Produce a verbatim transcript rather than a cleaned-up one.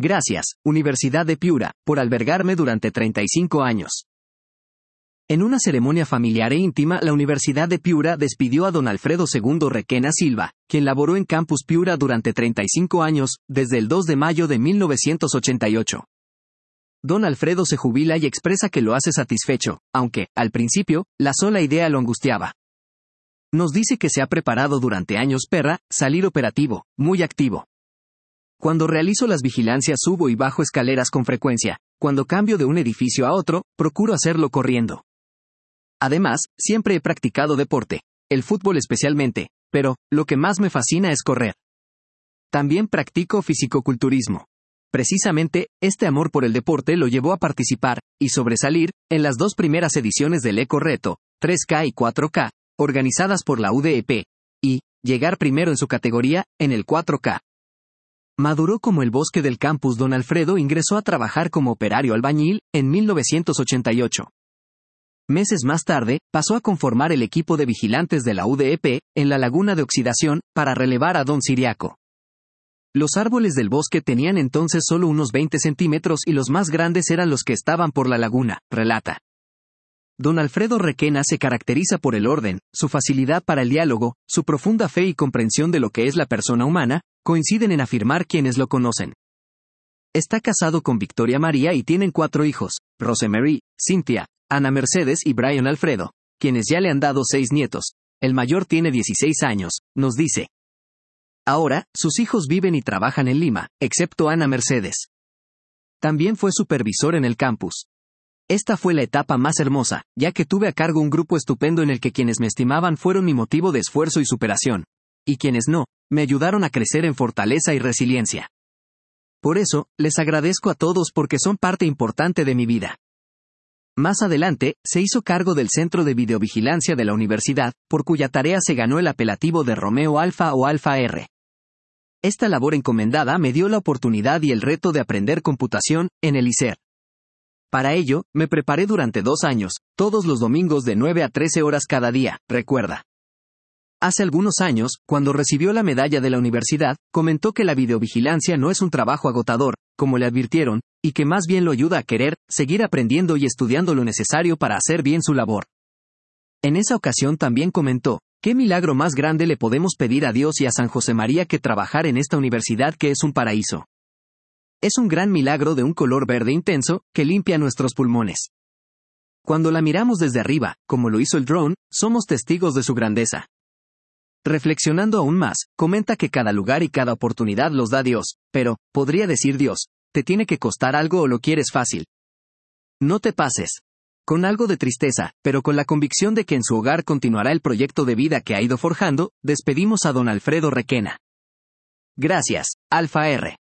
Gracias, Universidad de Piura, por albergarme durante treinta y cinco años. En una ceremonia familiar e íntima, la Universidad de Piura despidió a don Alfredo segundo Requena Silva, quien laboró en Campus Piura durante treinta y cinco años, desde el dos de mayo de mil novecientos ochenta y ocho. Don Alfredo se jubila y expresa que lo hace satisfecho, aunque, al principio, la sola idea lo angustiaba. Nos dice que se ha preparado durante años perra, salir operativo, muy activo. Cuando realizo las vigilancias subo y bajo escaleras con frecuencia, cuando cambio de un edificio a otro, procuro hacerlo corriendo. Además, siempre he practicado deporte, el fútbol especialmente, pero, lo que más me fascina es correr. También practico fisicoculturismo. Precisamente, este amor por el deporte lo llevó a participar, y sobresalir, en las dos primeras ediciones del Eco Reto, tres K y cuatro K, organizadas por la U D E P, y, llegar primero en su categoría, en el cuatro K. Maduró como el bosque del campus. Don Alfredo ingresó a trabajar como operario albañil, en mil novecientos ochenta y ocho. Meses más tarde, pasó a conformar el equipo de vigilantes de la U D E P, en la laguna de Oxidación, para relevar a don Ciriaco. Los árboles del bosque tenían entonces solo unos veinte centímetros y los más grandes eran los que estaban por la laguna, relata. Don Alfredo Requena se caracteriza por el orden, su facilidad para el diálogo, su profunda fe y comprensión de lo que es la persona humana, coinciden en afirmar quienes lo conocen. Está casado con Victoria María y tienen cuatro hijos, Rosemary, Cynthia, Ana Mercedes y Brian Alfredo, quienes ya le han dado seis nietos. El mayor tiene dieciséis años, nos dice. Ahora, sus hijos viven y trabajan en Lima, excepto Ana Mercedes. También fue supervisor en el campus. Esta fue la etapa más hermosa, ya que tuve a cargo un grupo estupendo en el que quienes me estimaban fueron mi motivo de esfuerzo y superación. Y quienes no, me ayudaron a crecer en fortaleza y resiliencia. Por eso, les agradezco a todos porque son parte importante de mi vida. Más adelante, se hizo cargo del Centro de Videovigilancia de la universidad, por cuya tarea se ganó el apelativo de Romeo Alfa o Alfa R. Esta labor encomendada me dio la oportunidad y el reto de aprender computación, en el I C E R. Para ello, me preparé durante dos años, todos los domingos de nueve a trece horas cada día, recuerda. Hace algunos años, cuando recibió la medalla de la universidad, comentó que la videovigilancia no es un trabajo agotador, como le advirtieron, y que más bien lo ayuda a querer, seguir aprendiendo y estudiando lo necesario para hacer bien su labor. En esa ocasión también comentó, ¿qué milagro más grande le podemos pedir a Dios y a San José María que trabajar en esta universidad que es un paraíso? Es un gran milagro de un color verde intenso, que limpia nuestros pulmones. Cuando la miramos desde arriba, como lo hizo el drone, somos testigos de su grandeza. Reflexionando aún más, comenta que cada lugar y cada oportunidad los da Dios, pero, podría decir Dios, ¿te tiene que costar algo o lo quieres fácil? No te pases. Con algo de tristeza, pero con la convicción de que en su hogar continuará el proyecto de vida que ha ido forjando, despedimos a don Alfredo Requena. Gracias, Alfa R.